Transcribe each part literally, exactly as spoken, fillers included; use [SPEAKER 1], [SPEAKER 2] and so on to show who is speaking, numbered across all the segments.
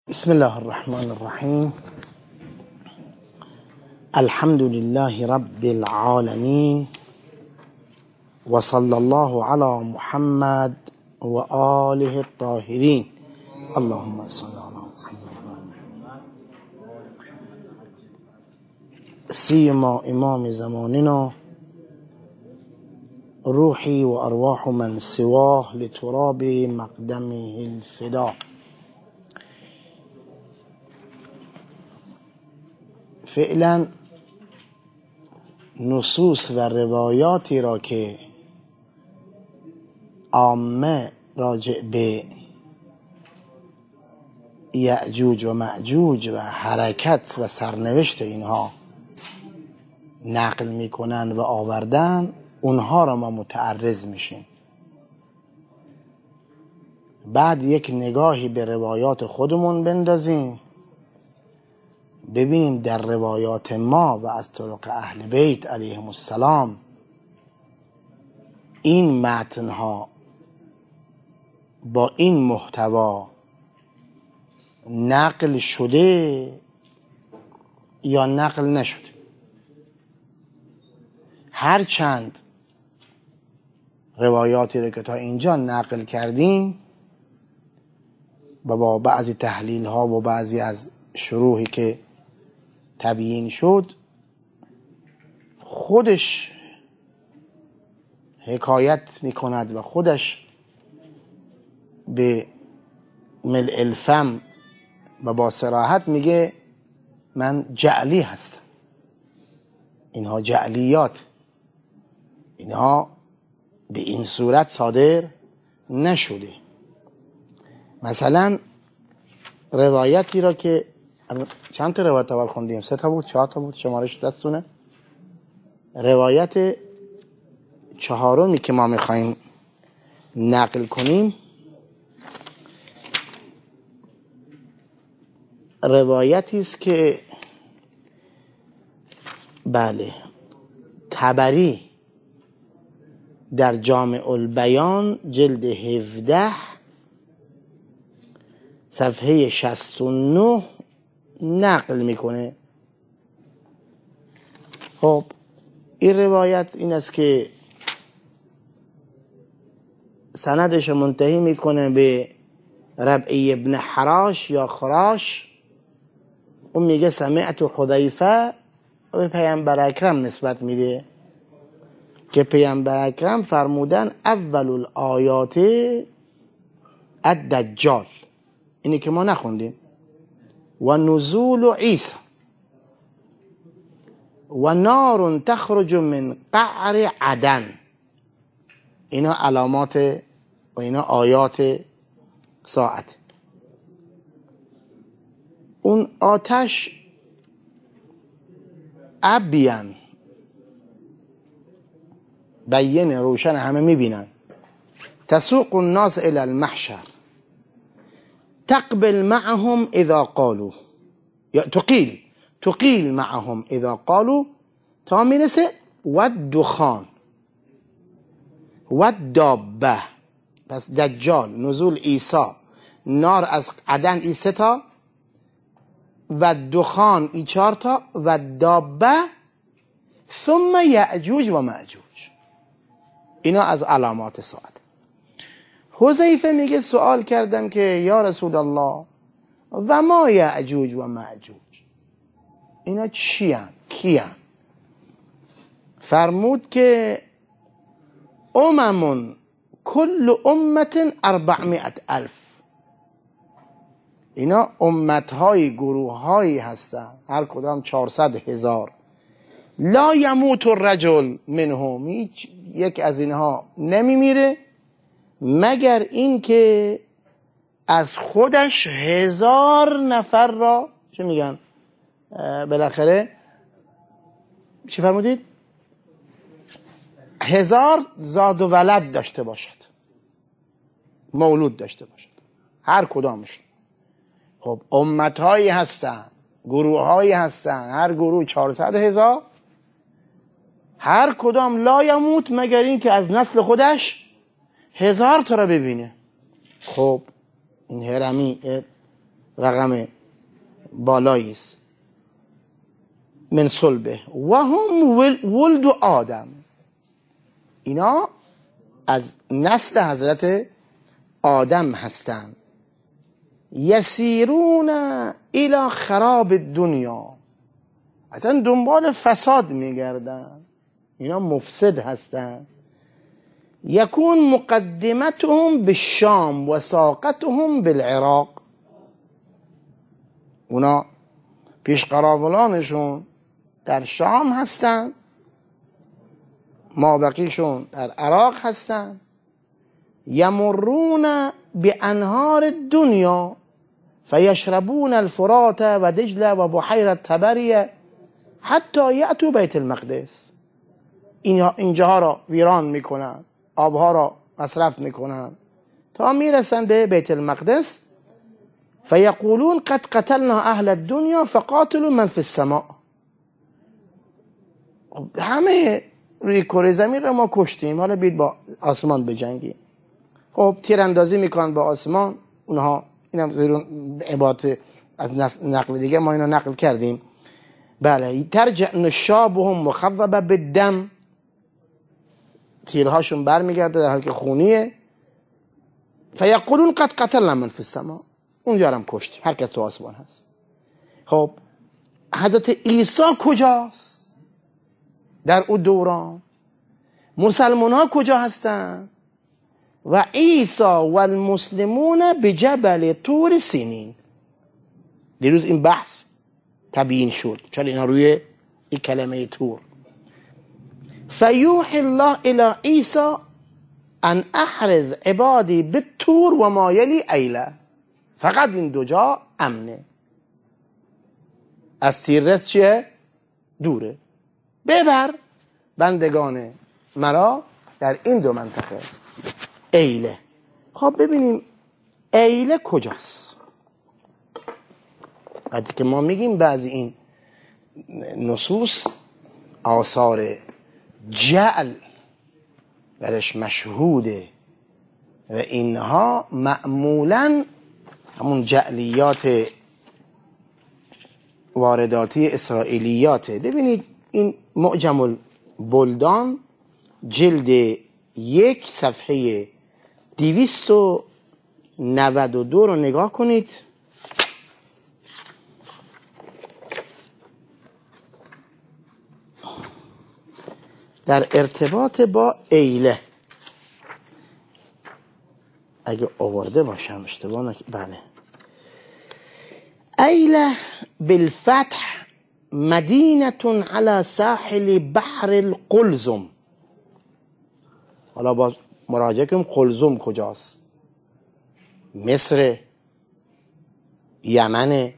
[SPEAKER 1] بسم الله الرحمن الرحيم. الحمد لله رب العالمين، وصلى الله على محمد وآله الطاهرين. اللهم صل على محمد. سيما امام زماننا، روحي وارواح من سواه لتراب مقدمه الفدا. فعلا نصوص و روایاتی را که عامه راجع به یأجوج و مأجوج و حرکت و سرنوشت اینها نقل میکنن و آوردن، اونها را ما متعرض میشیم. بعد یک نگاهی به روایات خودمون بندازیم، ببینیم در روایات ما و از طرق اهل بیت علیهم السلام این متنها با این محتوا نقل شده یا نقل نشده. هرچند روایاتی رو که تا اینجا نقل کردیم و با بعضی تحلیل ها و بعضی از شروحی که تبیین شد، خودش حکایت میکند و خودش به ملء الفم و با صراحت میگه من جعلی هستم. اینها جعلیات، اینها به این صورت صادر نشده. مثلا روایتی را که چند تا روایت اول خوندیم؟ سه تا بود، چهار تا بود، شمارش دستونه. روایت چهارمی که ما میخواییم نقل کنیم روایتی است که بله طبری در جامع البیان جلد هفده صفحه شصت و نه نقل میکنه. خب این روایت این است که سندش منتهی میکنه به ربعی ابن حراش یا خراش. اون میگه سمعت حذیفه، و به پیامبر اکرم نسبت میده که پیامبر اکرم فرمودن اول الآیات الدجال، اینی که ما نخوندیم، و نزول عیسی و نار تخرج من قعر عدن. اینا علامات و اینا آیات ساعت. اون آتش ابین بیین روشن، همه میبینن. تسوق الناس الى المحشر تقبل معهم اذا قالوا، یا تقیل تقیل معهم اذا قالوا، تا میرسه و دخان و دابه. پس دجال، نزول عیسی، نار از عدن ای سه تا، و دخان ای چهار تا، و دابه، ثم یأجوج و مأجوج. اینا از علامات ساعت. حذیفه میگه سوال کردم که یا رسول الله و ما یأجوج و مأجوج، اینا چی هن؟ کی هن؟ فرمود که امم کل امت اربعمائت الف. اینا امتهای، گروههایی هستن، هر کدام چهارصد هزار. لا یموت الرجل منهم، یک از اینها نمیمیره مگر این که از خودش هزار نفر را، چه میگن بالاخره، چی فرمودید؟ هزار زاد و ولد داشته باشد، مولود داشته باشد، هر کدامش. خب امتهایی هستن، گروههایی هستن، هر گروه چهارصد هزار، هر کدام لا یموت مگر این که از نسل خودش هزار تا را ببینه. خب این هرمی رقم بالایی است. من صلبه و هم ولد آدم، اینا از نسل حضرت آدم هستند. یسیرون الی خراب دنیا، اصلا دنبال فساد میگردن، اینا مفسد هستن. یکون مقدمتهم بالشام و ساقتهم بالعراق، اونا پیش قراولانشون در شام هستن، مابقیشون در عراق هستن. یمرون بانهار الدنیا فیشربون الفرات و دجله و بحیره تبریه حتی یأتوا بیت المقدس، اینجاها را ویران میکنن، آبها را مصرف میکنن تا میرسن به بیت المقدس. فیقولون قد قتلنا اهل الدنیا فقاتلوا من فی السماء، همه روی کره زمین را ما کشتیم، حالا بید با آسمان بجنگیم. خب تیراندازی میکنن با آسمان اونها، اینم زیرون عبارت از نقل دیگه ما اینو نقل کردیم. بله، ترجع نشابهم مخضبه بالدم، تیرهاشون برمیگرده در حالی که خونیه. فیقولون قد قتلنا من فی السماء، اونجا هم کشتیم، هر کس تو آسمان هست. خب حضرت عیسی کجاست در اون دوران؟ مسلمان ها کجا هستن؟ و عیسی و المسلمون بجبل طور سینین. دیروز این بحث تبیین شد، چون اینا روی این کلمه طور. فیوحی الله الی عیسی ان احرز عبادی بالطور و مایلی ایله، فقط این دو جا امنه، از تیررس چیه؟ دوره، ببر بندگان مرا در این دو منطقه ایله. خب ببینیم ایله کجاست؟ وقتی که ما میگیم بعضی این نصوص آثار جعل برش مشهوده و اینها معمولا همون جعلیات وارداتی اسرائیلیاته. ببینید این معجم البلدان جلد یک صفحه دویست و نود و دو رو نگاه کنید. در ارتباط با ایله، اگه آورده باشم اشتباه نکنم، بله، ایله بالفتح مدینه على ساحل بحر القلزم. حالا با مراجعه کنیم قلزم کجاست؟ مصر، یمن،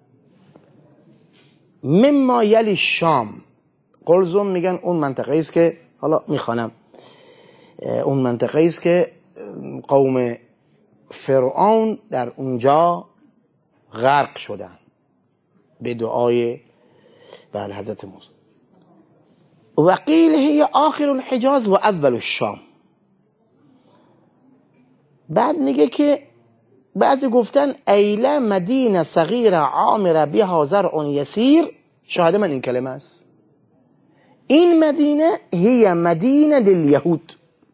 [SPEAKER 1] مما یلی شام. قلزم میگن اون منطقه است که، حالا میخوانم، اون منطقه است که قوم فرعون در اونجا غرق شدن به دعای بله حضرت موسی. و قیل هی آخر الحجاز و اول الشام. بعد میگه که بعضی گفتن ایله مدینه صغیره عامره بها زرع یسیر. شاهد من این کلمه است. این مدینه هی مدینه للیهود،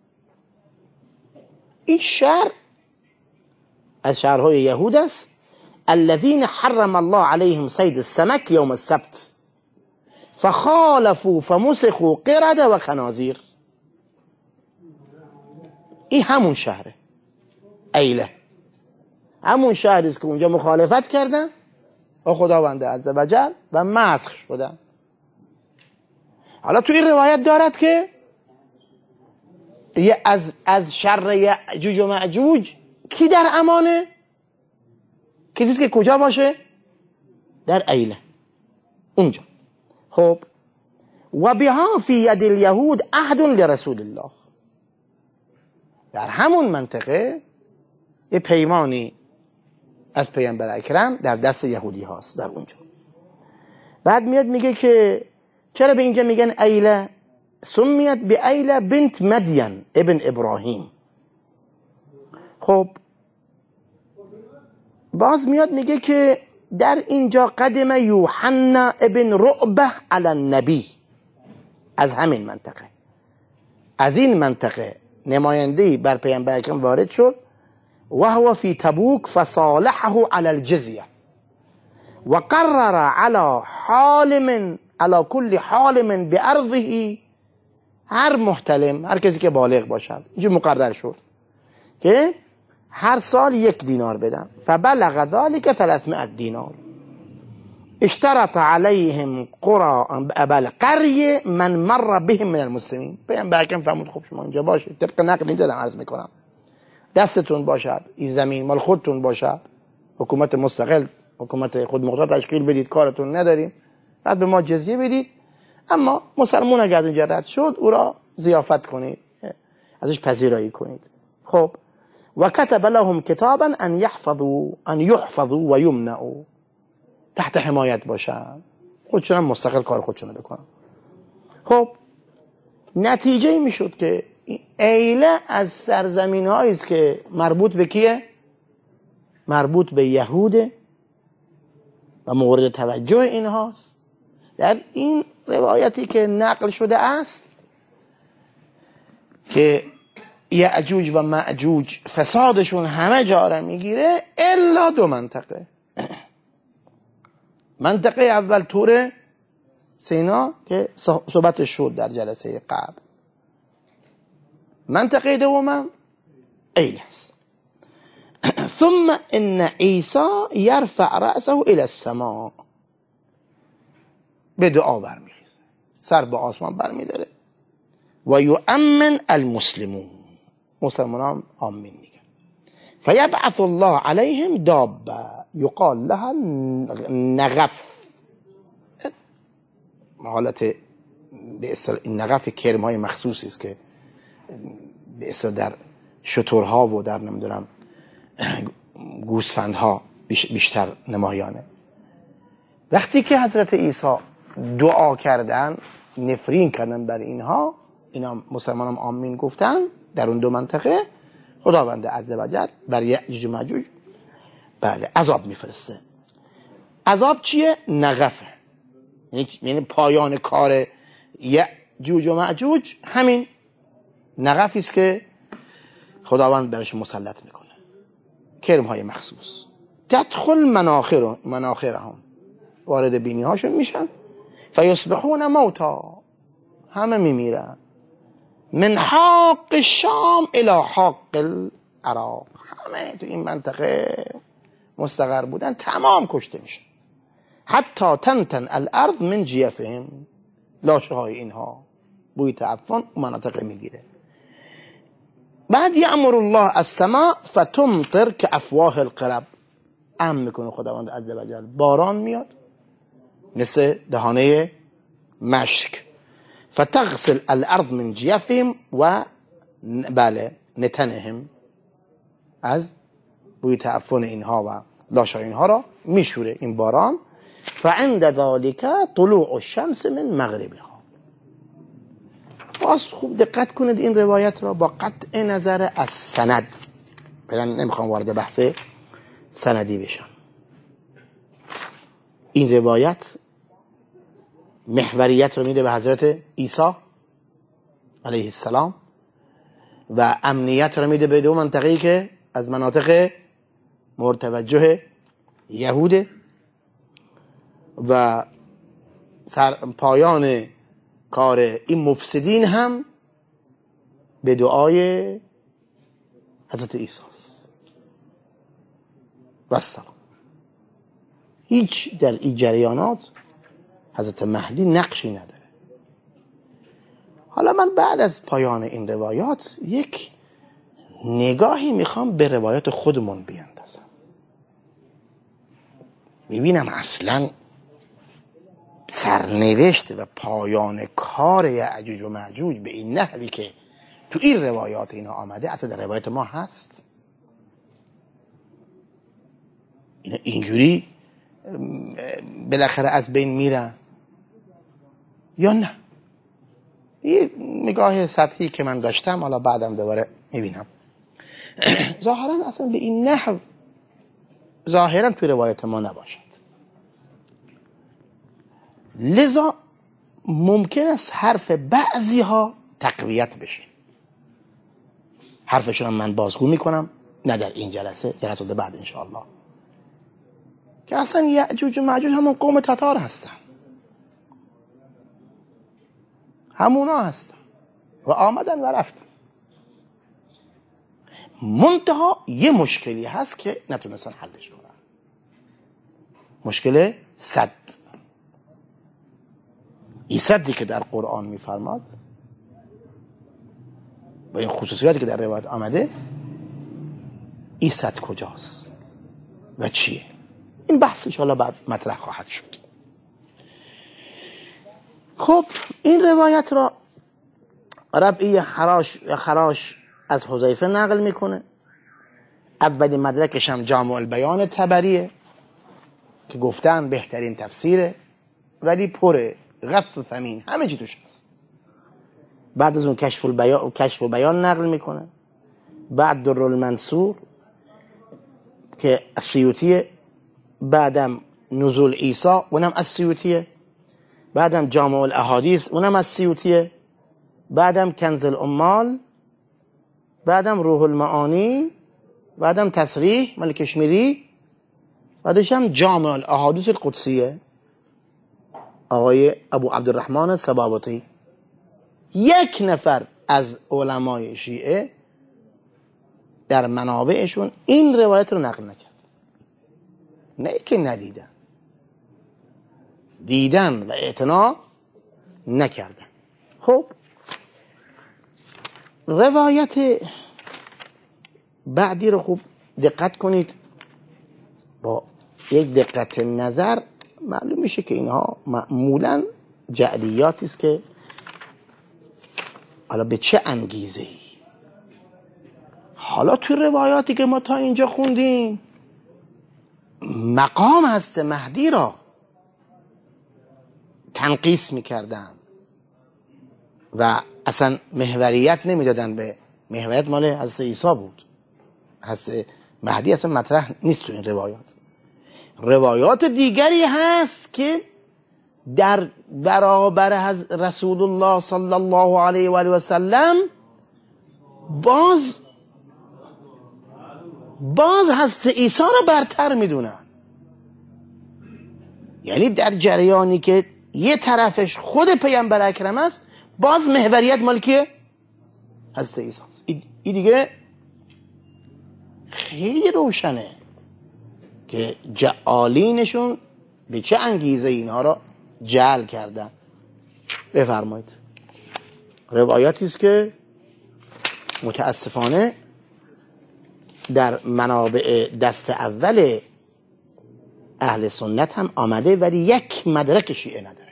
[SPEAKER 1] این شهر از شهرهای یهود است. الذين حرم الله عليهم صيد السمك يوم السبت فخالفوا فمسخوا قرده و خنازیر. این همون شهره ایله، همون شهری است که اونجا مخالفت کردن با خداوند عزوجل و مسخ شدن. حالا تو این روایت دارد که از از شر یأجوج و مأجوج کی در امانه؟ کسیست که کجا باشه؟ در ایله اونجا. خب و بها فی ید الیهود عهد لرسول الله، در همون منطقه یه پیمانی از پیامبر اکرم در دست یهودی هاست در اونجا. بعد میاد میگه که چرا به اینجا میگن ایله؟ سمیت به ایله بنت مدین ابن ابراهیم. خب باز میاد میگه که در اینجا قدم یوحنا ابن رعبه علی النبی، از همین منطقه، از این منطقه نمایندهی بر پیامبر اکرم وارد شد و هو فی تبوک فصالحه علی الجزیه و قرر علی حالم علی کل حالم بارضه، هر محتلم، هر کسی که بالغ باشد، اینجا مقرر شد که هر سال یک دینار بدن. فبلغ ذلك ثلاثمائة دینار. اشترط علیهم قرى بل قریه من مر بهم من المسلمین. پیامبر اکرم فرمود خب شما اینجا باشید، طبق نقل اینجا دارم عرض میکنم، دستتون باشد این زمین مال خودتون باشد، حکومت مستقل، حکومت خود مختار تشکیل بدید، کارتون نداریم، بعد به ما جزیه بدید، اما مسلمون اگر از اینجا رد شد او را ضیافت کنید، ازش پذیرایی کنید. خب و کتب لهم کتابا ان یحفظوا ان یحفظوا و یمنعوا، تحت حمایت باشن، خودشون هم مستقل کار خودشون بکنن. خب نتیجه این میشد که ایله از سرزمین هایی است که مربوط به کیه؟ مربوط به یهوده و مورد توجه اینهاست. در این روایتی که نقل شده است که یأجوج و مأجوج فسادشون همه جا را میگیره الا دو منطقه. منطقه اول تور سینا که صحبتش شد در جلسه قبل، منطقه دوم ایل است. ثم ان عیسی یرفع رأسه الى السماء، به دعا برمیخیزه، سر به آسمان برمیداره. و یؤمن المسلمون، مسلمان هم آمین میگن. فیبعث الله علیهم دابه یقال لها نغف. حالت به اصطلاح این نغف کرم های مخصوصی است که به اصطلاح در شترها و در نمیدونم گوسفندها بیشتر نمایانه. وقتی که حضرت عیسی دعا کردن، نفرین کردن بر اینها، اینا مسلمان هم آمین گفتن، در اون دو منطقه خداوند عزوجل بر یأجوج و مأجوج بله عذاب میفرسته. عذاب چیه؟ نغفه، یعنی پایان کار یأجوج و مأجوج همین نغفی است که خداوند برش مسلط میکنه. کرم های مخصوص تدخل مناخر مناخرهم، وارد بینی هاشون میشن. فیصبحون موتا، همه میمیرن. من حاق الشام الى حاق العراق، همه تو این منطقه مستقر بودن تمام کشته میشن. حتی تنتن الارض من جیفهم، لاشه های اینها بوی تعفن مناطق میگیره. بعد یأمر الله السماء فتمطر كافواه القرب، امر میکنه خداوند عزوجل، باران میاد مثل دهانه مشک. فتغسل الارض من جیفهم و بله نتنهم، از بوی تعفن اینها و لاشه اینها را میشوره این باران. فعند ذلك طلوع الشمس من مغربها. باز خوب دقت کنید این روایت را با قطع نظر از سند، من نمیخوام وارد بحث سندی بشم. این روایت محوریت رو میده به حضرت عیسی علیه السلام و امنیت رو میده به دو منطقه‌ای که از مناطق مورد توجه یهوده و سر پایان کار این مفسدین هم به دعای حضرت عیسی است و السلام. هیچ در این جریانات حضرت مهدی نقشی نداره. حالا من بعد از پایان این روایات یک نگاهی میخوام به روایات خودمون بیاندازم، میبینم اصلا سرنوشت و پایان کار یأجوج و مأجوج به این نحوی که تو این روایات اینا آمده اصلا در روایت ما هست. اینا اینجوری بالاخره از بین میرن یا نه؟ یه نگاه سطحی که من داشتم، حالا بعدم دوباره میبینم ظاهرا اصلا به این نحو ظاهرا توی روایت ما نباشد. لذا ممکن است حرف بعضی ها تقویت بشه. حرفشون من بازگو میکنم، نه در این جلسه، جلسات بعد انشاءالله، که اصلا یأجوج و مأجوج همون قوم تتار هستن، همونا هستن و آمدن و رفتن. منتها یه مشکلی هست که نتونستن حلش کنن، مشکل صد. این صدی که در قرآن میفرماد با این خصوصیاتی که در روایت آمده، این صد کجاست و چیه؟ این بحث انشاءالله بعد مطرح خواهد شد. خب این روایت را ربعی حراش خراش از حذیفه نقل میکنه. اولین مدرکش هم جامع البیان طبریه که گفتن بهترین تفسیره، ولی پره، غث و ثمین، همه چی توش هست. بعد از اون کشف البیان, کشف البیان نقل میکنه. بعد در المنصور که السیوطیه، بعدم نزول عیسی اونم السیوطیه، بعدم جامع الاحادیث اونم السیوطیه، بعدم کنز الامال، بعدم روح المعانی، بعدم تصریح مال کشمیری، بعدش هم جامع الاحادیث القدسیه آقای ابو عبدالرحمن سبابتی. یک نفر از علمای شیعه در منابعشون این روایت رو نقل نکرد. نه که ندیدن، دیدن و اعتنا نکردن. خب روایت بعدی رو خوب دقت کنید، با یک دقت نظر معلوم میشه که اینها معمولا جعلیاتی است که حالا به چه انگیزه‌ای. حالا تو روایاتی که ما تا اینجا خوندیم مقام هست مهدی را تنقیس میکردن و اصلا محوریت نمیدادن به محوریت مال حضرت عیسی بود. حضرت مهدی اصلا مطرح نیست تو این روایات. روایات دیگری هست که در برابر رسول الله صلی الله علیه و آله و سلم باز باز حضرت عیسی را برتر میدونن. یعنی در جریانی که یه طرفش خود پیامبر اکرم است، باز محوریت مال کیه؟ حضرت عیسی است. این دیگه خیلی روشنه که جعالینشون به چه انگیزه اینها را جعل کردن. بفرمایید. روایاتی است که متاسفانه در منابع دست اول اهل سنت هم آمده ولی یک مدرک شیعه نداره.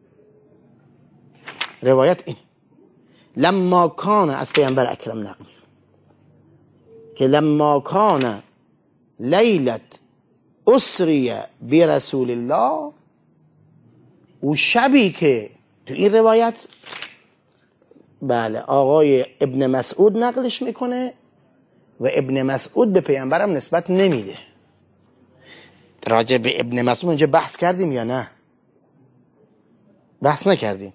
[SPEAKER 1] روایت این لما کان از پیامبر اکرم نقل که لما کان لیلت اسری برسول الله، و شبی که تو این روایت بله آقای ابن مسعود نقلش میکنه و ابن مسعود به پیامبرم نسبت نمیده. راجع به ابن مسعود اینجا بحث کردیم یا نه؟ بحث نکردیم.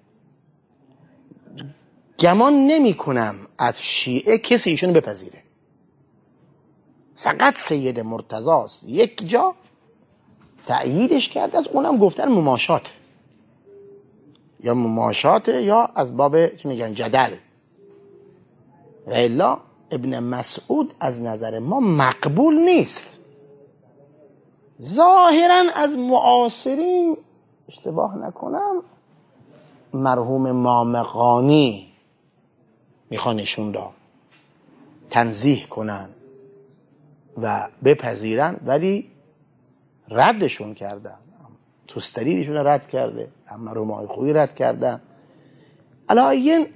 [SPEAKER 1] گمان نمی کنم از شیعه کسی ایشونو بپذیره، فقط سید مرتضاست یک جا تأییدش کرده، از اونم گفتن مماشات یا مماشات یا از باب چی میگن جدل. و الا ابن مسعود از نظر ما مقبول نیست. ظاهرا از معاصرین اشتباه نکنم مرحوم مامقانی میخوان نشون دا تنزیه کنن و بپذیرن، ولی ردشون کردن. توستریشون رد کرده، مرحوم آقای خویی رد کردن. علاین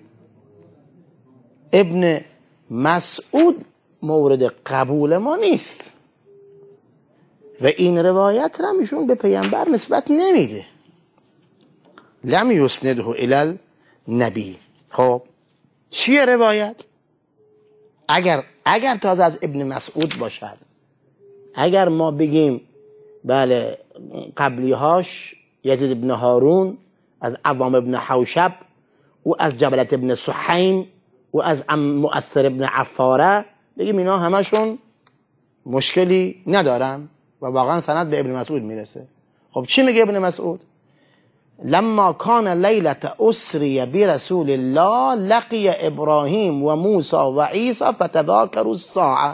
[SPEAKER 1] ابن مسعود مورد قبول ما نیست و این روایت را میشون به پیامبر نسبت نمیده. لم یسنده الی النبی. خب چیه روایت؟ اگر اگر تازه از ابن مسعود باشد، اگر ما بگیم بله قبلیهاش یزید ابن هارون از عوام ابن حوشب و از جبلت ابن سحیم و از مؤثر ابن عفاره، بگیم اینا همشون مشکلی ندارن و واقعا سند به ابن مسعود میرسه. خب چی میگه ابن مسعود؟ لما کان لیلة اسری برسول الله لقی ابراهیم و موسی و عیسی فتذاکروا الساعه.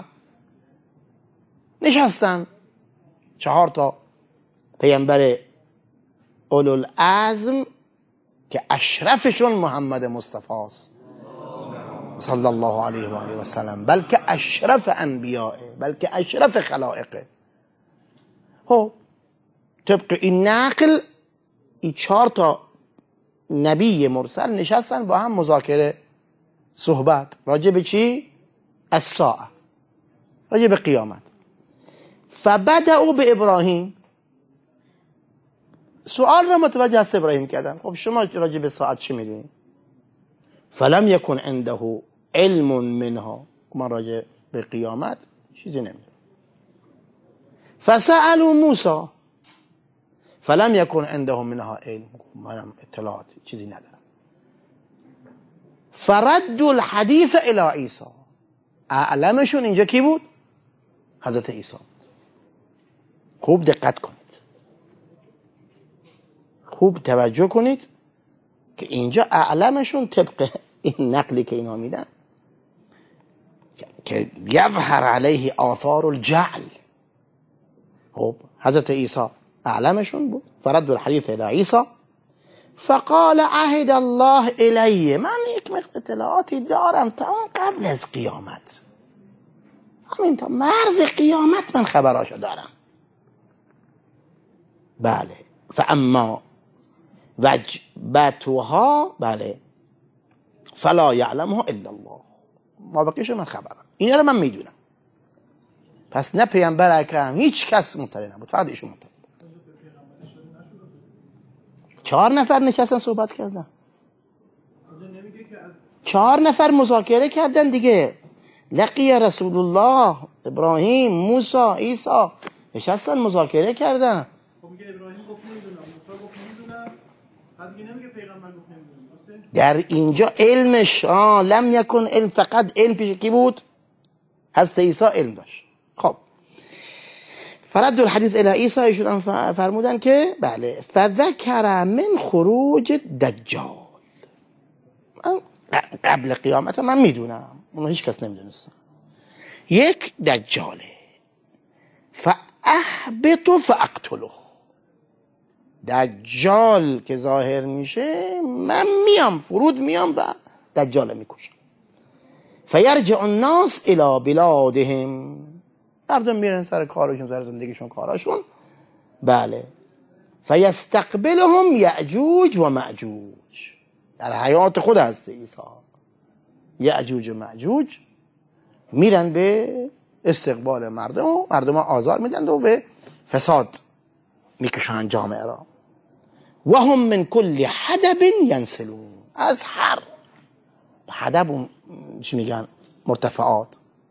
[SPEAKER 1] نشستن چهار تا پیامبر اولوالعزم که اشرفشون محمد مصطفی است صلی الله علیه و آله و سلم، بلکه اشرف انبیاء، بلکه اشرف خلائقه. خب طبق این نقل این چهار تا نبی مرسل نشستن با هم مذاکره صحبت راجع به چی؟ الساعه، راجع به قیامت. فبدأوا به ابراهیم، سوال را متوجه است ابراهیم کردن. خب شما راجع به ساعت چی میدونید؟ فلم یکن عنده علم منها، ما راجع به قیامت چیزی نمیدونیم. فسألوا موسی فلم یکن عنده منها علم، منم اطلاعاتی چیزی ندارم. فردوا الحدیث الی عیسی، اعلمشون اینجا کی بود؟ حضرت عیسی. خوب دقت کنید، خوب توجه کنید که اینجا اعلمشون طبق این نقلی که اینا میدن که یظهر علیه آثار الجعل. خب حضرت عیسی اعلمشون بود. فرد الحدیث الی عیسی فقال عهد الله الی، من یک اطلاعاتی دارم تا اون قبل از قیامت، همین تا مرز قیامت من خبراشو دارم. بله. فاما وجبتها بله فلا یعلمها الا الله، ما بقیشو من خبرم، اینا رو من میدونم. پس نه پیامبر اکرم هیچ کس مطلع نبود، فقط ایشون مطلع. چهار نفر نشستن صحبت کردن، چهار نفر مذاکره کردن دیگه. لقی رسول الله ابراهیم موسی عیسی نشستن مذاکره کردن. در اینجا علمش آه لم یکن علم، فقط علم پیش کی بود؟ حضرت عیسی علم داشت. خب فرد الحدیث الی عیسی، ایشون فرمودن که بله فذکر من خروج دجال، من قبل قیامت من میدونم، اونو هیچ کس نمیدونست. یک دجاله، فاحبط فاقتله، دجال که ظاهر میشه من میام فرود میام و دجال میکشم. فیرجع الناس الى بلادهم، مردم میرن سر کارشون، سر زندگیشون، کاراشون. بله. فیستقبلهم یأجوج و مأجوج، در حیات خود هست عیسی یأجوج و مأجوج میرن به استقبال مردم و مردم آزار میدن و به فساد میکشن جامعه را. و هم من کل حدب ینسلون، از هر حدب چی میگن مرتفعات،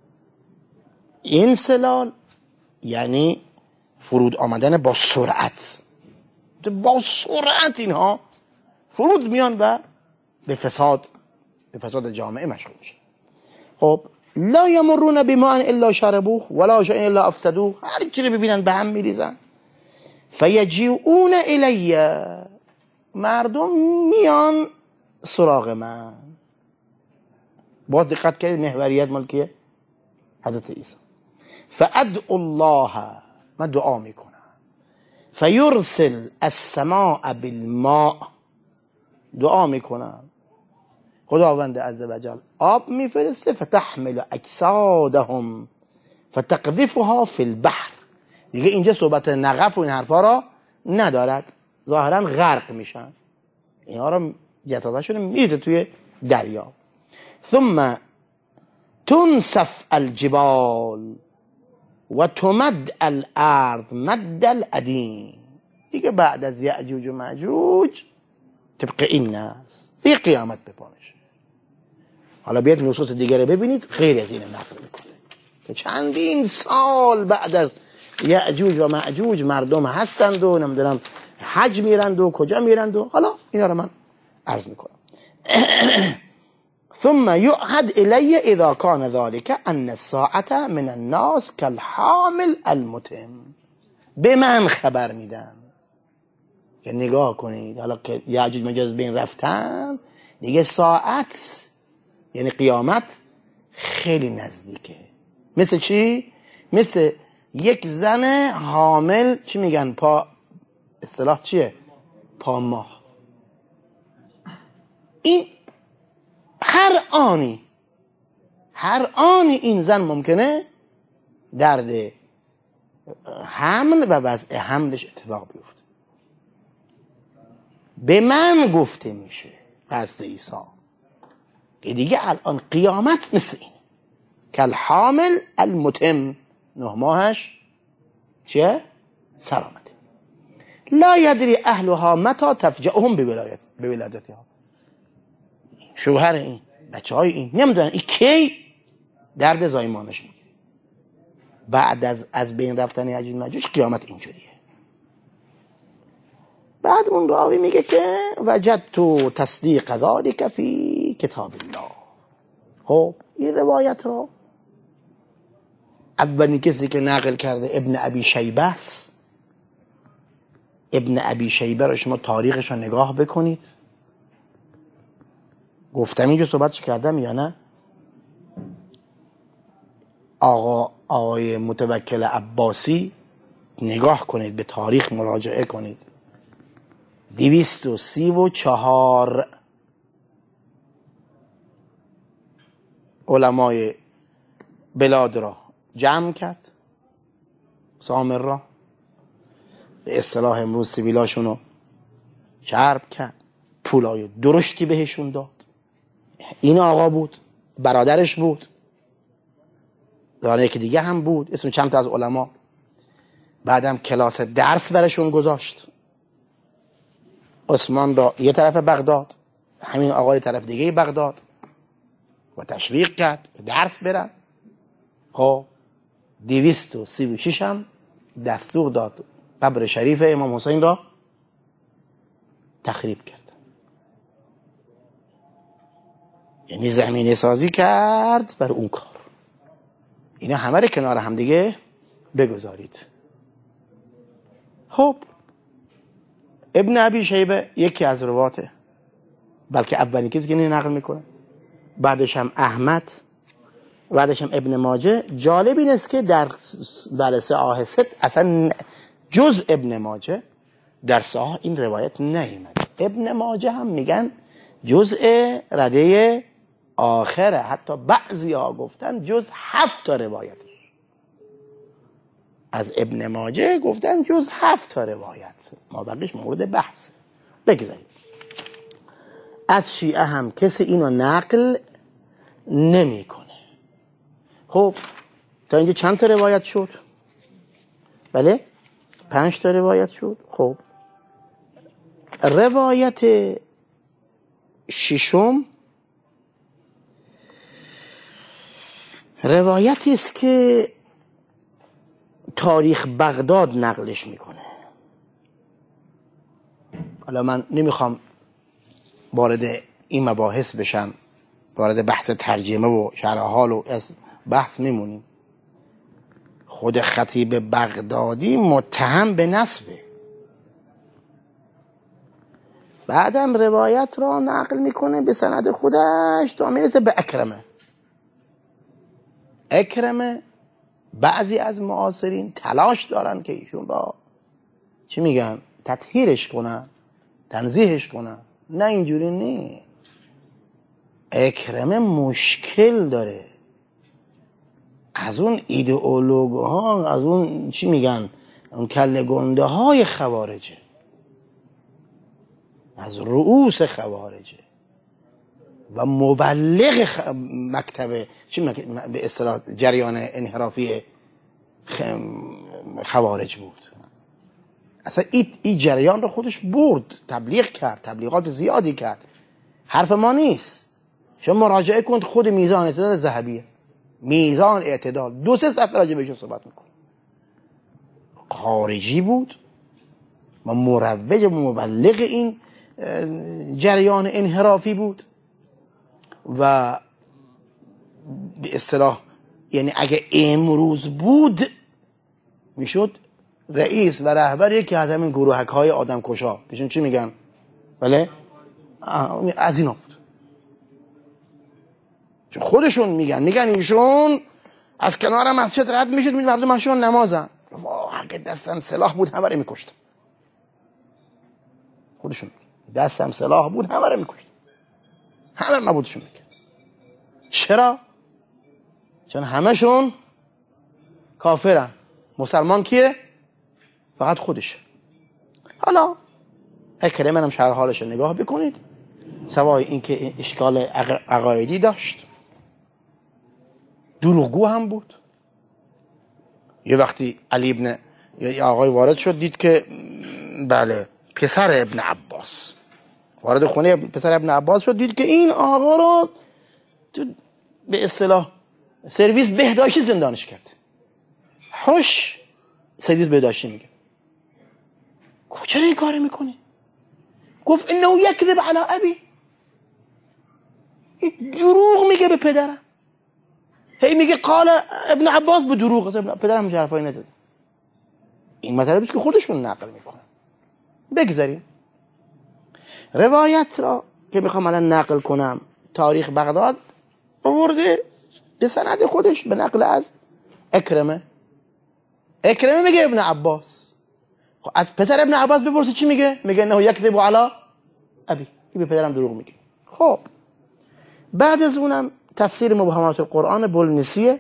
[SPEAKER 1] انسلال یعنی فرود آمدن با سرعت، با سرعت اینها فرود میان و به فساد به فساد جامعه مشغول میشن. خب لا یمرون بماء الا شربوه ولا شیء الا افسدوه، هر چی رو ببینن به هم میریزن. فیجیئون الی، مردم میان سراغ من. باز دقت کنید محوریت ملکیه حضرت عیسی. فادعو الله، من دعا میکنم. فیرسل السماء بالماء، دعا میکنم خداوند عزوجل آب میفرسته. فتحمل اجسادهم فتقذفها فی البحر، دیگه اینجا صحبت نقف و این حرفا را ندارد، ظاهرا غرق میشن، اینا را جسدشون میریزه توی دریا. ثم تنسف الجبال و تمد الارض مد العدیم، دیگه بعد از یأجوج و مأجوج طبق این است دیگه قیامت بپانش. حالا بیاید نصوص دیگه رو ببینید غیر از این نقل میکنه که چندین سال بعد از یأجوج و مأجوج مردم هستند و نمیدونم حج میرند و کجا میرند و حالا اینا رو من عرض میکنم. ثم يعهد إلي إذا كان ذلك أن الساعة من الناس كالحامل المتم. به من خبر میدن که نگاه کنید حالا که یأجوج مأجوج بین رفتن دیگه ساعت یعنی قیامت خیلی نزدیکه. مثل چی؟ مثل یک زن حامل، چی میگن، پا اصطلاح چیه؟ پا ماه. این هر آنی هر آنی این زن ممکنه درد حمل و وضع حملش اتفاق بیفته. به من گفته میشه پس عیسی که دیگه الان قیامت مثل این کالحامل المتم، نه ماهش چیه؟ سر آمده. لا یدری اهلها متى تفجعهم بولادت بولادتها. شوهر این بچه های این نمیدونن این کی درد زایمانش میگیره. بعد از از بین رفتن یأجوج مأجوج قیامت اینجوریه. بعد اون راوی میگه که وجدت تصدیق ذلك فی کتاب الله. خب این روایت رو اولین کسی که نقل کرده ابن ابی شیبه است. ابن ابی شیبه رو شما تاریخش رو نگاه بکنید. گفتم اینجا صحبتش کردم یا نه؟ آقا آقای متوکل عباسی نگاه کنید، به تاریخ مراجعه کنید. دویست و سی و چهار علمای بلاد را جمع کرد، سامر را به اصطلاح امروز سیویلاشون رو چرب کرد، پولای درشتی بهشون داد. این آقا بود، برادرش بود، داره یکی دیگه هم بود اسم چند تا از علما. بعدم کلاس درس برشون گذاشت. عثمان را یه طرف بغداد، همین آقای طرف دیگه بغداد، و تشویق کرد درس برن. خب دویست و سی و شش هم دستور داد قبر شریف امام حسین را تخریب کرد، یعنی زمینه سازی کرد بر اون کار. اینا همه رو کنار هم دیگه بگذارید. خب ابن ابی شیبه یکی از رواته، بلکه اولین کسی که نقل میکنه، بعدش هم احمد، بعدش هم ابن ماجه. جالب این است که در بله صحاح ست اصلا جز ابن ماجه در صحاح این روایت نیامد. ابن ماجه هم میگن جزء رده آخره، حتی بعضی ها گفتن جز هفت تا روایت از ابن ماجه گفتن جز هفت تا روایت، ما بقیش مورد بحث. بگذارید از شیعه هم کسی اینو نقل نمیکنه. خب تا اینجا چند تا روایت شد؟ بله پنج تا روایت شد. خب روایت ششم روایتی است که تاریخ بغداد نقلش میکنه. حالا من نمیخوام وارد این مباحث بشم، وارد بحث ترجمه و شرح حال و از بحث میمونیم. خود خطیب بغدادی متهم به نسبه. بعدم روایت را نقل میکنه به سند خودش تا میرسه به اکرمه. اکرمه بعضی از معاصرین تلاش دارن که ایشون را چی میگن تطهیرش کنن، تنزیهش کنن. نه اینجوری نه. اکرمه مشکل داره، از اون ایدئولوگ ها، از اون چی میگن اون کله گنده های خوارجه، از رؤوس خوارجه و مبلغ خ... مکتب چی مک... به اصطلاح جریان انحرافی خ... خوارج بود. اصلا این ای جریان رو خودش برد، تبلیغ کرد، تبلیغات زیادی کرد. حرف ما نیست. شما مراجعه کنید خود میزان اعتدال ذهبیه، میزان اعتدال دو سه صفحه راجع بهش صحبت میکنه. خارجی بود و مروج و مبلغ این جریان انحرافی بود و به اصطلاح یعنی اگه امروز بود میشد رئیس و رهبر یکی از همین گروهک های آدم کشا. بهشون چی میگن؟ بله از اینا بود. خودشون میگن میگن ایشون از کنار مسجد رد میشد می مردم ماشون نمازن. واه اگه دستم سلاح بود همه رو میکشتم. خودشون دستم سلاح بود همه رو میکشتم. همه رو نبودشون میکرد. چرا؟ چون همشون کافرن. مسلمان کیه؟ فقط خودشه. حالا اکرمه هم شرح حالش رو نگاه بکنید. سوای اینکه اشکال عقایدی داشت، دروغگو هم بود. یه وقتی علی ابن یا آقای وارد شد دید که بله پسر ابن عباس وارد خونه پسر ابن عباس شد، دید که این آقا رو به اصطلاح سرویس بهداشتی زندانش کرد. خوش سرویس بهداشتی میگه. گفت چرا این کار میکنی؟ گفت انه یکذب علی ابی، دروغ میگه به پدرم. هی میگه قال ابن عباس به دروغ. اصلا پدرم هیچ حرفایی نزد. این مطلبیه که خودشون نقل میکنن. بگذاریم روایت را که میخوام الان نقل کنم. تاریخ بغداد آورده به سند خودش به نقل از اکرمه. اکرمه میگه ابن عباس. خب از پسر ابن عباس بپرسی چی میگه؟ میگه انه یکذب علی ابی، این به پدرم دروغ میگه. خب بعد از اونم تفسیر مبهمات القرآن بولنسیه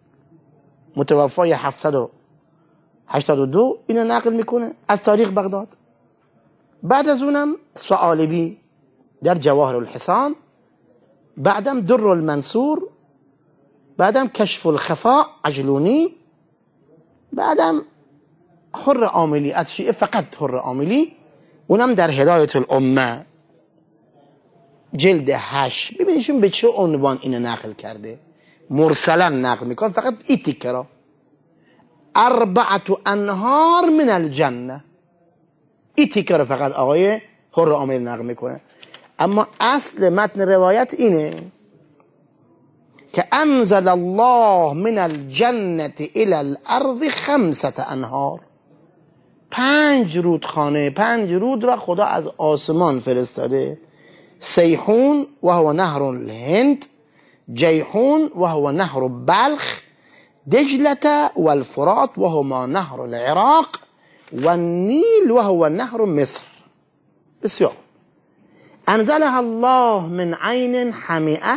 [SPEAKER 1] متوفای هفتصد و هشتاد و دو اینو نقل میکنه از تاریخ بغداد. بعد از اونم ثعالبی در جواهر الحسان، بعدم در المنصور، بعدم کشف الخفاء عجلونی، بعدم حر عاملی از شیعه فقط حر عاملی، اونم در هدایت الامه جلد هشت. ببینیشون به چه عنوان اینو نقل کرده. مرسلا نقل میکنه فقط این تیکه را. اربعت انهار من الجنه، این تیکه را فقط آقای حر عاملی نقل میکنه. اما اصل متن روایت اینه که انزل الله من الجنه الى الارض خمسه انهار، پنج رودخانه، پنج رود را خدا از آسمان فرستاده. سیحون و هو نهر الهند، جیحون و هو نهر بلخ، دجلة والفرات و هما نهر العراق و النیل و هو نهر مصر. بسیار. انزلها الله من عین حمیئه،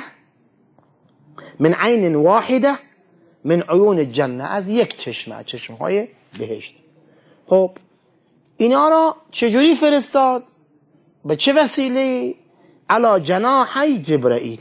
[SPEAKER 1] من عین واحده من عیون الجنه، از یک چشمه، چشمه های بهشت. خب اینا را چجوری فرستاد؟ به چه وسیله؟ علی جناحی جبرائیل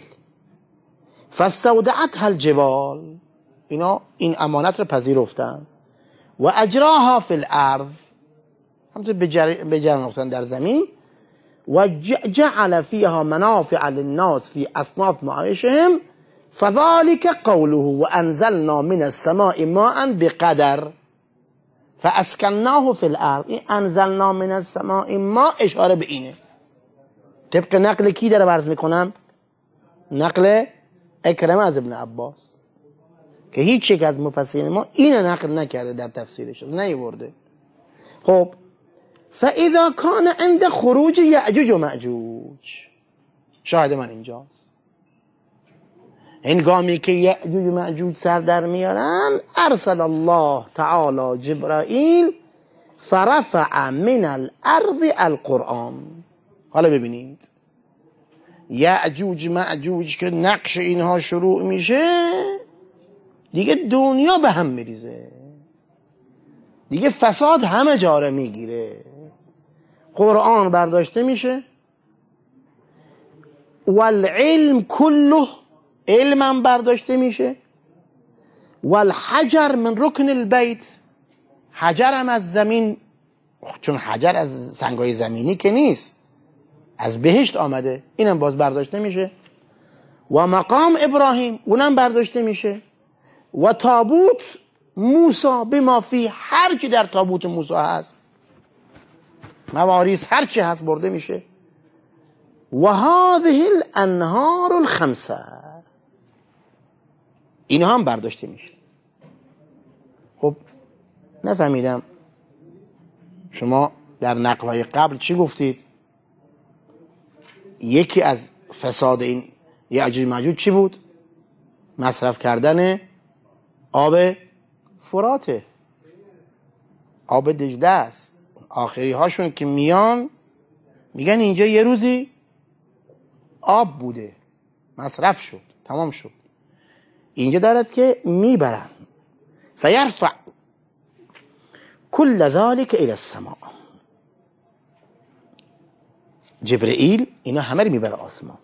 [SPEAKER 1] فاستودعتها الجبال، اینا این امانت را پذیرفتن. و اجراها فی الارض، همونطور به جرن در زمین. و جعل فیها منافع للناس فی اصناف معایشهم فذلك قوله و انزلنا من السماء ماء بقدر فاسکناه فی الارض. این انزلنا من السماء ماء اشاره به اینه. طبق نقل کی داره عرض میکنم؟ نقل اکرمه از ابن عباس که هیچ یک از مفسرین ما اینو نقل نکرده در تفسیرش، نیورده. خب فاذا کان عند خروج یأجوج و مأجوج، شاهد من اینجاست، هنگامی که یأجوج و مأجوج سر در میارن ارسل الله تعالی جبرائیل فرفع من الارض القرآن. حالا ببینید یأجوج مأجوج که نقش اینها شروع میشه دیگه دنیا به هم میریزه، دیگه فساد همه جاره میگیره. قرآن برداشته میشه، والعلم کله، علمم برداشته میشه، والحجر من رکن البیت، حجرم از زمین، چون حجر از سنگای زمینی که نیست، از بهشت آمده، اینم باز برداشته میشه. و مقام ابراهیم اونم برداشته میشه. و تابوت موسی بما فی، هر چی در تابوت موسی هست، مواریث هر چی هست برده میشه. و هذه الانهار الخمسه، اینها هم برداشته میشه. خب نفهمیدم شما در نقلهای قبل چی گفتید؟ یکی از فساد این یأجوج مأجوج چی بود؟ مصرف کردن آب فراته، آب دجله است. آخری هاشون که میان میگن اینجا یه روزی آب بوده، مصرف شد، تمام شد. اینجا دارد که میبرن فیرفع کل ذلك الى السماء، جبرئیل اینا همه رو میبره آسمان.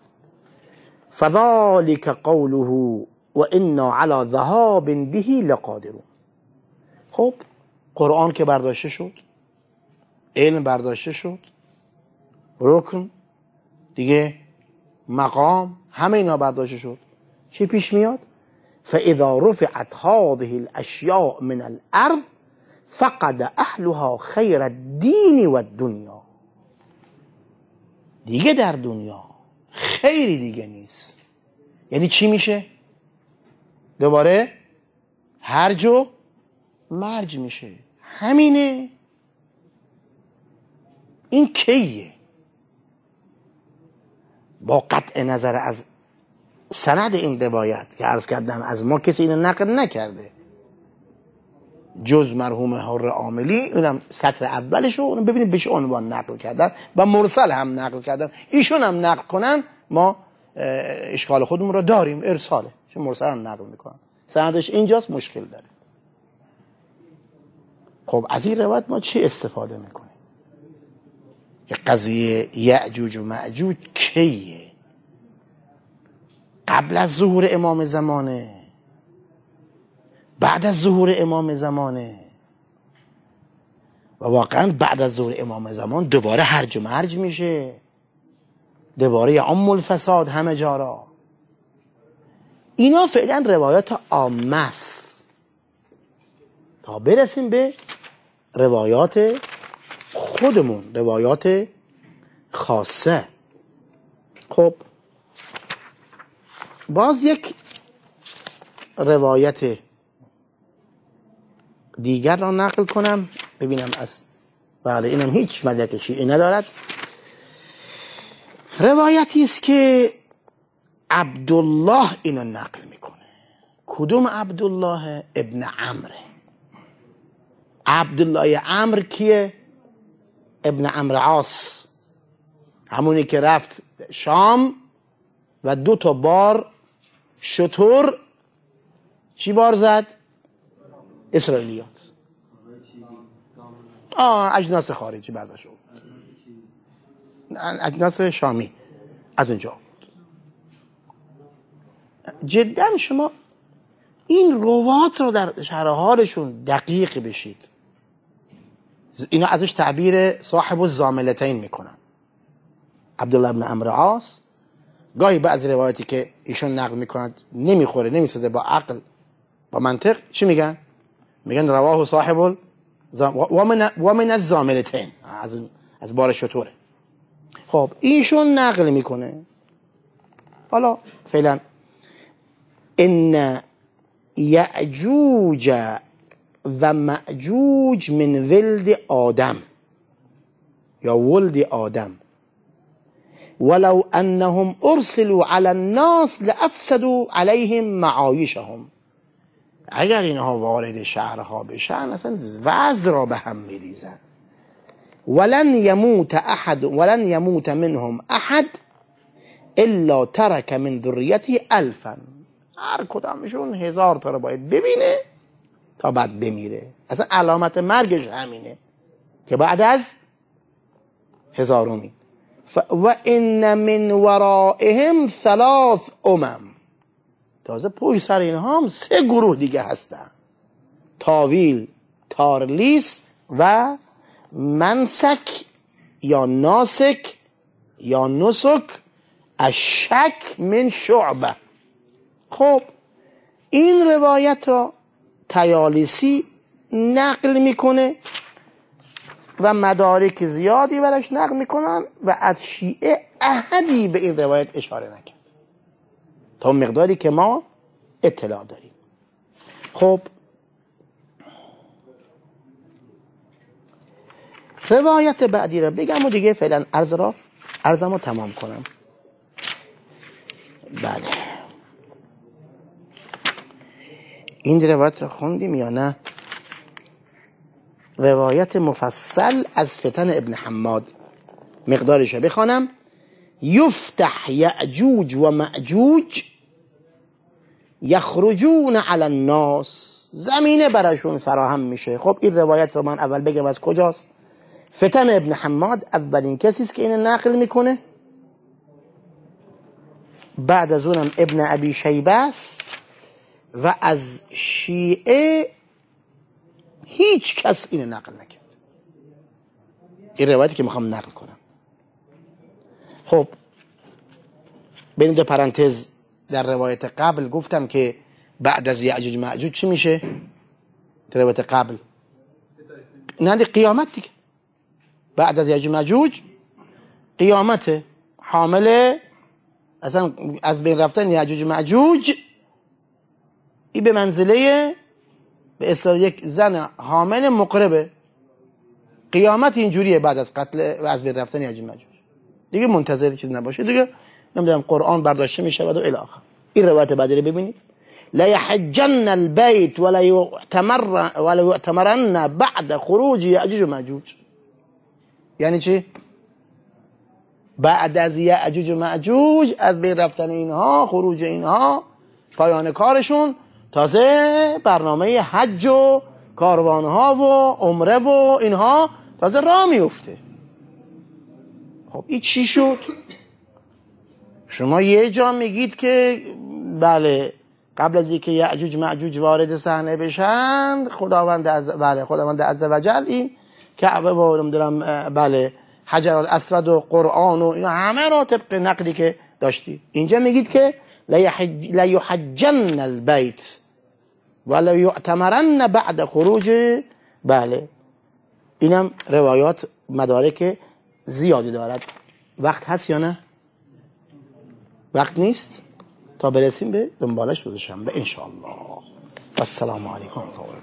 [SPEAKER 1] فذلك قوله و انا على ذهاب به لقادرون. خب قرآن که برداشته شد، علم برداشته شد، رکن دیگه، مقام، همه اینا برداشته شد، چی پیش میاد؟ فاذا رفعت هذه الاشیاء من الارض فقد اهلها خیر الدین و الدنیا. دیگه در دنیا خیری دیگه نیست. یعنی چی میشه؟ دوباره هرج و مرج میشه. همینه. این کیه؟ با قطع نظر از سند این روایت که عرض کردم از ما کسی اینو نقل نکرده جز مرحوم حر عاملی، اونم سطر اولشو اونم ببینید بهش عنوان نقل کردن و مرسل هم نقل کردن. ایشون هم نقل کنن ما اشکال خودمون رو داریم، ارساله، چون مرسل هم نقل میکنن، سندش اینجاست مشکل داره. خب از این روایت ما چی استفاده میکنیم؟ که قضیه یأجوج و مأجوج کیه؟ قبل از ظهور امام زمانه، بعد از ظهور امام زمانه؟ و واقعا بعد از ظهور امام زمان دوباره هرج و مرج میشه، دوباره یعم الفساد همه جارا. اینا فعلا روایات عامه است تا برسیم به روایات خودمون، روایات خاصه. خب باز یک روایت دیگر را نقل کنم ببینم از بله اینم هیچ مدرک شیعی ندارد. روایتی است که عبدالله اینو نقل میکنه. کدوم عبدالله؟ ابن عمرو. عبدالله عمرو کیه؟ ابن عمرو عاص، همونی که رفت شام و دو تا بار شتر چی بار زد؟ اسرائیلیات، آه اجناس خارجی برداشت، اجناس شامی از اونجا بود. جدا شما این روات رو در شرح حالشون دقیق بشید. اینا ازش تعبیر صاحب الزاملتین میکنن. عبدالله ابن عمرو عاص گاهی بعضی روایتی که ایشون نقل میکنند نمیخوره، نمیسازه با عقل با منطق، چی میگن؟ میگن رواه صاحب ال و من و من الزاملتین، از از بار شطوره. خب ایشون نقل میکنه. حالا فعلا ان یأجوج و مأجوج من ولد آدم یا ولد آدم ولو انهم ارسلوا على الناس لافسدوا عليهم معایشهم. اگر اینها وارد شهرها بشن اصلا وضع را به هم میریزن. ولن يموت احد ولن يموت منهم احد الا ترك من ذریته الفا. هر کدامشون هزار تا رو باید ببینه تا بعد بمیره. اصلا علامت مرگش همینه که بعد از هزارمی و ان من ورائهم ثلاث امم. تازه پشت سر اینها هم سه گروه دیگه هستن: تاویل، تارلیس و منسک یا ناسک یا نسک الشک من شعبه. خب این روایت را طیالیسی نقل میکنه و مدارک زیادی برش نقل میکنن و از شیعه احدی به این روایت اشاره نکرد تا مقداری که ما اطلاع داریم. خب روایت بعدی را بگم و دیگه فعلا عرض را عرضم رو تمام کنم. بله این روایت را خوندیم یا نه؟ روایت مفصل از فتن ابن حماد، مقدارش بخوانم. یفتح یأجوج و مأجوج یخرجون علی الناس، زمینه براشون فراهم میشه. خب این روایت رو من اول بگم از کجاست. فتن ابن حماد اولین کسی است که اینو نقل میکنه، بعد از اونم ابن ابی شیبه است و از شیعه هیچ کس اینو نقل نکرد. این روایتی که میخوام نقل کنم. خب بین دو پرانتز در روایت قبل گفتم که بعد از یأجوج مأجوج چی میشه؟ در روایت قبل نه قیامت دیگه. بعد از یأجوج مأجوج قیامت، حامل اصلا از بین رفتن یأجوج مأجوج این به منزله به اصطلاح یک زن حامل مقربه. قیامت اینجوریه بعد از قتل و از بین رفتن یأجوج مأجوج دیگه منتظر چیز نباشه دیگه، نمیدونم قرآن برداشته میشه و الی آخر. این روایت بعدی رو ببینید. لا يحجن البيت ولا يؤتمر ولا يؤتمرن بعد خروج یأجوج و مأجوج. یعنی چی؟ بعد از یأجوج و مأجوج، از بین رفتن اینها، خروج اینها، پایان کارشون، تازه برنامه حج و کاروانها و عمره و اینها تازه راه میفته. خب این چی شد؟ شما یه جا میگید که بله قبل از اینکه یأجوج مأجوج وارد صحنه بشن خداوند از بله خداوند عزوجل این کعبه و نمیدونم بله حجر الاسود و قرآن و اینا همه رو طبق نقلی که داشتی. اینجا میگید که لا یحجن البیت ولا یعتمرن بعد خروج. بله اینم روایات مدارک زیادی دارد. وقت هست یا نه؟ وقت نیست تا برسیم به دنبالش روز شنبه ان شاء الله. السلام علیکم.